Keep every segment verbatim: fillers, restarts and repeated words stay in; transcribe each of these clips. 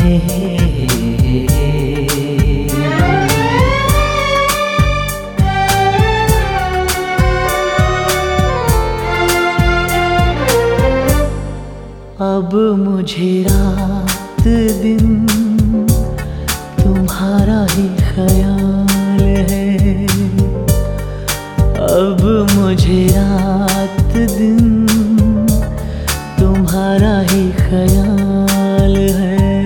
हे हे हे हे। अब मुझे रात दिन तुम्हारा ही ख्याल है। अब मुझे रात दिन तुम्हारा ही ख्याल है।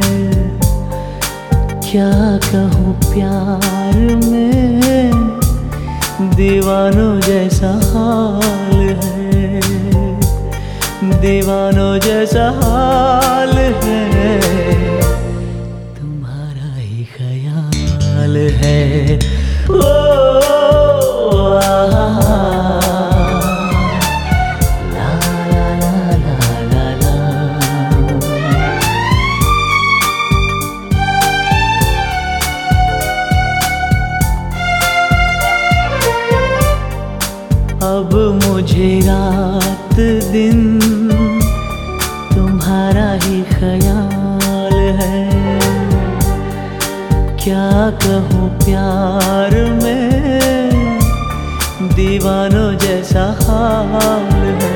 क्या कहूँ प्यार में दीवानों जैसा हाल है, दीवानों जैसा हाल है। तुम्हारा ही ख्याल है। ओ आ, ला ला ला ला ला ला। अब मुझे रात दिन तुम्हारा ही ख्याल है। क्या कहूँ प्यार में दीवानों जैसा हाल है।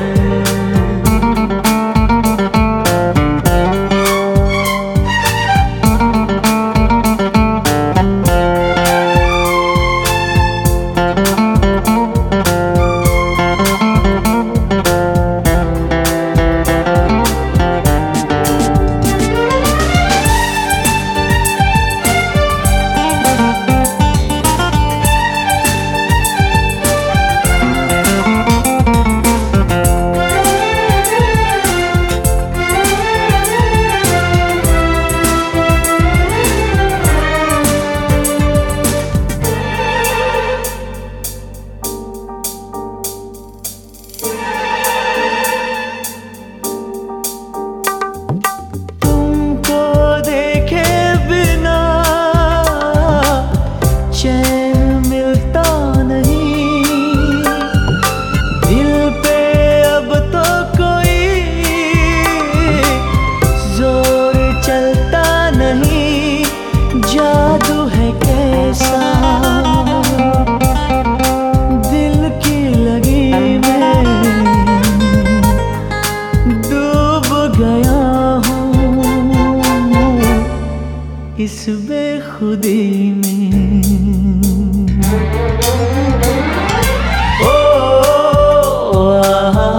जादू है कैसा दिल की लगी में डूब गया हूँ इस बेखुदी में। ओ आ,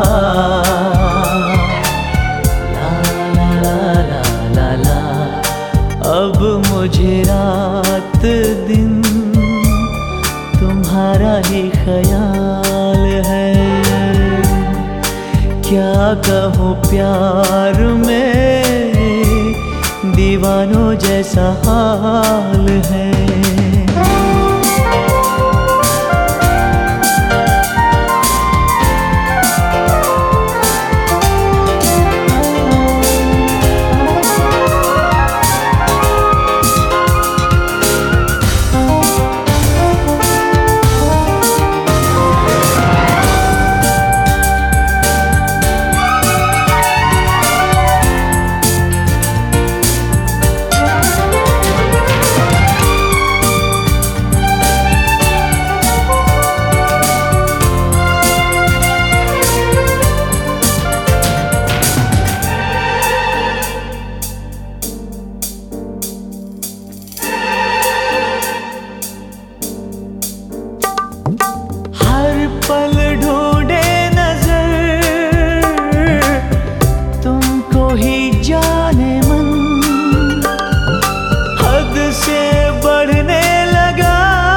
ला ला ला ला ला। अब मुझे रात दिन तुम्हारा ही ख्याल है। क्या कहूँ प्यार में दीवानों जैसा हाल है। पल ढूंढे नजर तुमको ही जाने मन हद से बढ़ने लगा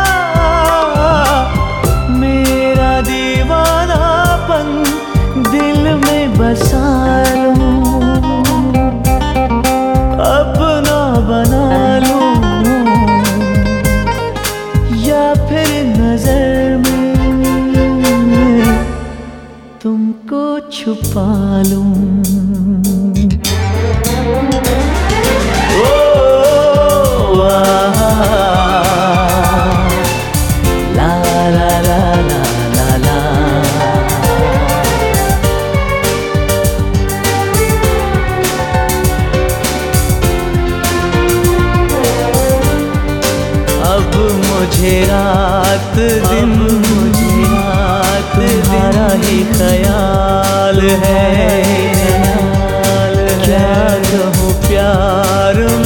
मेरा दीवानापन दिल में बसा लूं अपना बना लूं या फिर नजर में तुमको छुपा लूं। ओ आ, ला ला ला ला ला ला। मुझे रात दिन मुझे रात तुम्हारा ही ख्याल है, क्या कहूँ प्यार